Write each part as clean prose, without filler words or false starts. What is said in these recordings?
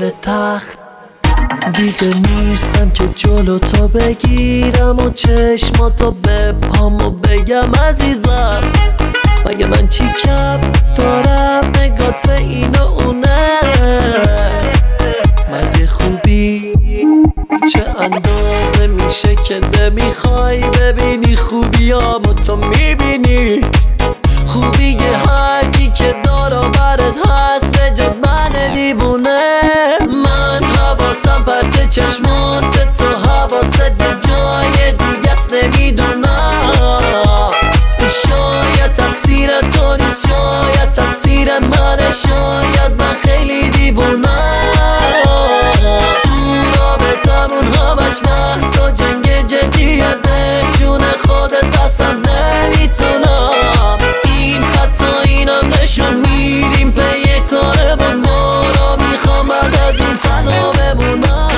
تخت دیگه نیستم که جلو تو بگیرم و چشماتو بپام و بگم عزیزم مگه من چی کم دارم نگات به این و اونه مگه خوبی چه اندازه میشه که نمیخوای ببینی خوبیامو تو میبینی خوبی هرکی که دارا برات هست به جد من دیوونه من حواسم پرت چشمات تو حواست یه جای دیگه است نمیدونم شاید تقصیر تو نیست شاید تقصیر منه شاید من خیلی دیوونم تو رابطمون همش بحث و جنگ جدیه به جون خودت قسم نمیتونم این خطا اینم نشون میریم پی کارمون ما را میخوام بعد از این تنها بمونم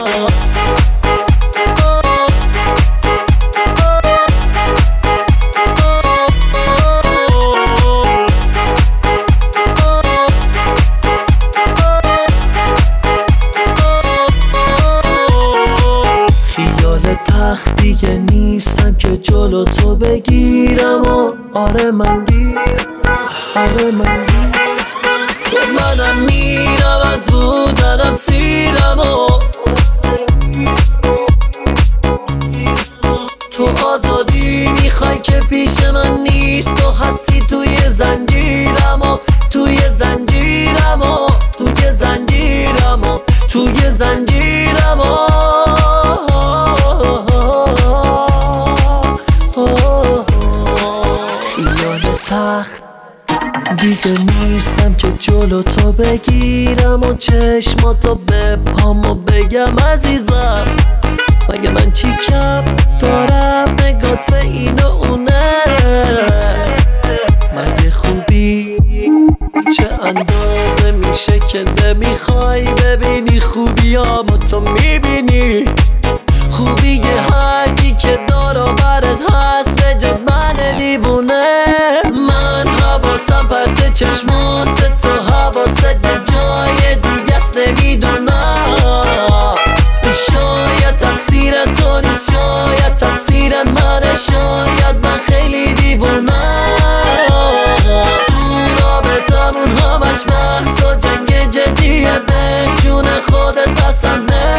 تخت دیگه نیستم که جلو تو بگیرم و آره من گیر منم میرم از بودنم سیرم و تو آزادی میخوای که پیش من نیست تو هستی توی زنجیرم و توی زنجیرم و توی زنجیرم و توی زنجیرم و تخت دیگه نیستم که جلو تو بگیرم و چشماتو بپام و بگم عزیزم مگه من چی کم دارم نگات به این و اونه مگه خوبی چه اندازه میشه که نمیخوای ببینی خوبیامو تو میبینی خوبی هرکی که دارا برات هست به جد من دیوونه من حواسم پرت چشمات تو حواست یه جای دیگه است نمیدونم شاید تقصیر تو نیست شاید تقصیر منه شاید من خیلی دیوونم تو رابطمون همش بحث و جنگ جدیه به جون خودت قسم